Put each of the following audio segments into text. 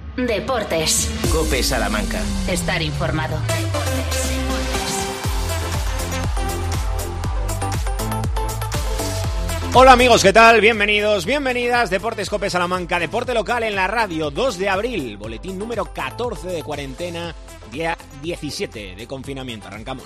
Deportes. COPE Salamanca. Estar informado. Hola amigos, ¿qué tal? Bienvenidos, bienvenidas. Deportes COPE Salamanca, deporte local en la radio. 2 de abril, boletín número 14 de cuarentena, día 17 de confinamiento. Arrancamos.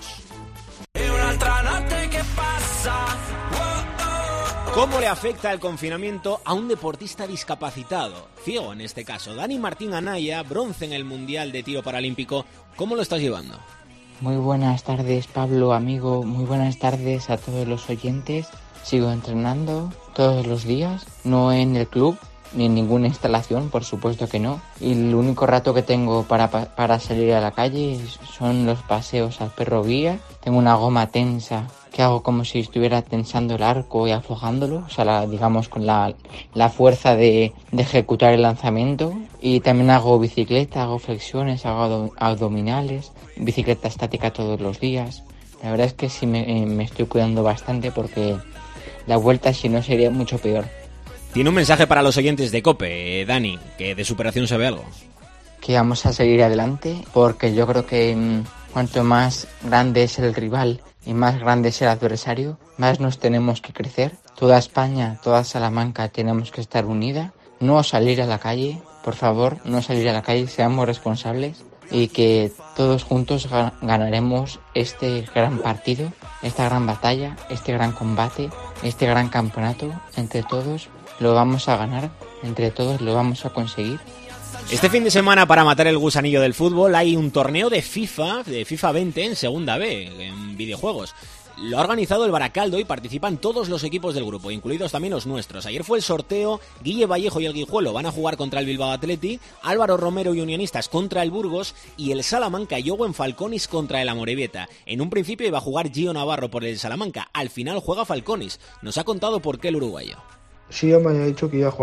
¿Cómo le afecta el confinamiento a un deportista discapacitado? Ciego en este caso. Dani Martín Anaya, bronce en el Mundial de Tiro Paralímpico. ¿Cómo lo estás llevando? Muy buenas tardes, Pablo, amigo. Muy buenas tardes a todos los oyentes. Sigo entrenando todos los días, no en el club ni en ninguna instalación, por supuesto que no. Y el único rato que tengo para salir a la calle son los paseos al perro guía. Tengo una goma tensa que hago como si estuviera tensando el arco y aflojándolo, o sea, digamos con la fuerza de ejecutar el lanzamiento. Y también hago bicicleta, hago flexiones, hago abdominales, bicicleta estática todos los días. La verdad es que sí me estoy cuidando bastante porque la vuelta si no sería mucho peor. Tiene un mensaje para los oyentes de COPE, Dani, que de superación sabe algo. Que vamos a seguir adelante porque yo creo que cuanto más grande es el rival y más grande es el adversario, más nos tenemos que crecer. Toda España, toda Salamanca tenemos que estar unida. No salir a la calle, por favor, no salir a la calle, seamos responsables y que todos juntos ganaremos este gran partido, esta gran batalla, este gran combate, este gran campeonato. Entre todos lo vamos a ganar, entre todos lo vamos a conseguir. Este fin de semana, para matar el gusanillo del fútbol, hay un torneo de FIFA 20 en Segunda B, en videojuegos. Lo ha organizado el Baracaldo y participan todos los equipos del grupo, incluidos también los nuestros. Ayer fue el sorteo, Guille Vallejo y el Guijuelo van a jugar contra el Bilbao Athletic, Álvaro Romero y Unionistas contra el Burgos y el Salamanca y Owen Falconis contra el Amorebieta. En un principio iba a jugar Gio Navarro por el Salamanca, al final juega Falconis. Nos ha contado por qué el uruguayo. Gio me había dicho que iba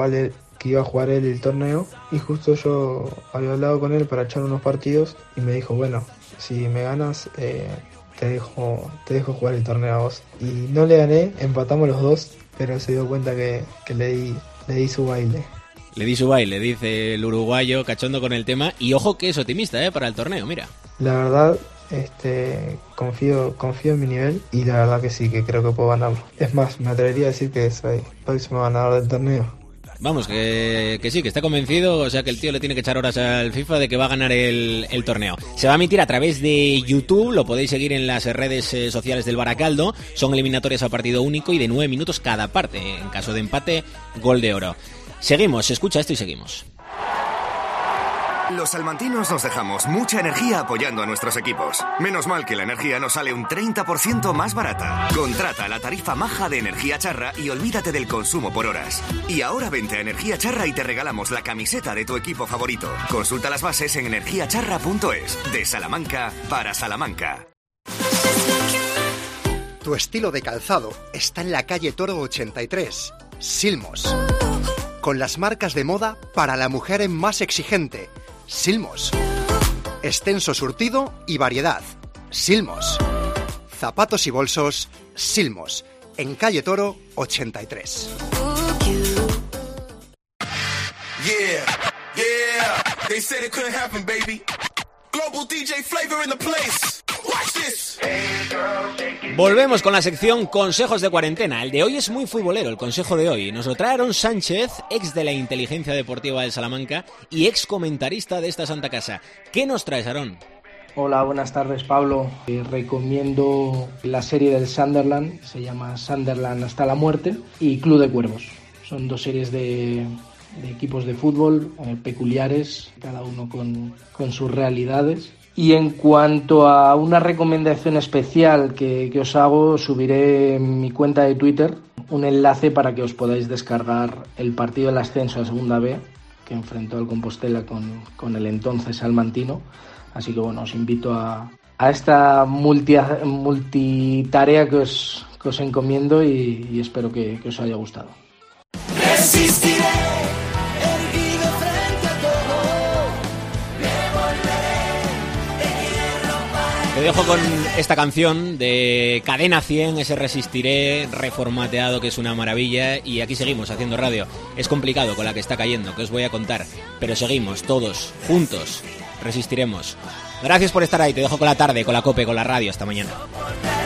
a jugar él el torneo y justo yo había hablado con él para echar unos partidos y me dijo, bueno, si me ganas te dejo jugar el torneo a vos. Y no le gané, empatamos los dos, pero se dio cuenta que le di su baile. Le di su baile, dice el uruguayo, cachondo con el tema, y ojo que es optimista para el torneo, mira. La verdad, confío en mi nivel y la verdad que sí, que creo que puedo ganarlo. Es más, me atrevería a decir que soy próximo ganador del torneo. Vamos, que sí, que está convencido, o sea que el tío le tiene que echar horas al FIFA de que va a ganar el torneo. Se va a emitir a través de YouTube, lo podéis seguir en las redes sociales del Baracaldo. Son eliminatorias a partido único y de 9 minutos cada parte. En caso de empate, gol de oro. Seguimos, escucha esto y seguimos. Los salmantinos nos dejamos mucha energía apoyando a nuestros equipos. Menos mal que la energía nos sale un 30% más barata. Contrata la tarifa maja de Energía Charra y olvídate del consumo por horas. Y ahora vente a Energía Charra y te regalamos la camiseta de tu equipo favorito. Consulta las bases en energiacharra.es. De Salamanca para Salamanca. Tu estilo de calzado está en la calle Toro 83, Silmos. Con las marcas de moda para la mujer más exigente. Silmos. Extenso surtido y variedad. Silmos. Zapatos y bolsos. Silmos. En calle Toro 83. They said it couldn't happen, baby. Global DJ Flavor in the place. Watch this. Volvemos con la sección Consejos de Cuarentena. El de hoy es muy futbolero, el consejo de hoy. Nos lo trae Aarón Sánchez, ex de la inteligencia deportiva del Salamanca y ex comentarista de esta santa casa. ¿Qué nos traes, Aarón? Hola, buenas tardes, Pablo. Recomiendo la serie del Sunderland, se llama Sunderland hasta la muerte, y Club de Cuervos. Son dos series de equipos de fútbol peculiares, cada uno con sus realidades. Y en cuanto a una recomendación especial que os hago, subiré en mi cuenta de Twitter un enlace para que os podáis descargar el partido del ascenso a Segunda B, que enfrentó al Compostela con el entonces salmantino. Así que bueno, os invito a esta multitarea que os encomiendo y espero que os haya gustado. Resistiré. Te dejo con esta canción de Cadena 100, ese Resistiré reformateado, que es una maravilla, y aquí seguimos haciendo radio. Es complicado con la que está cayendo, que os voy a contar, pero seguimos todos juntos, resistiremos. Gracias por estar ahí, te dejo con la tarde, con la COPE, con la radio. Hasta mañana.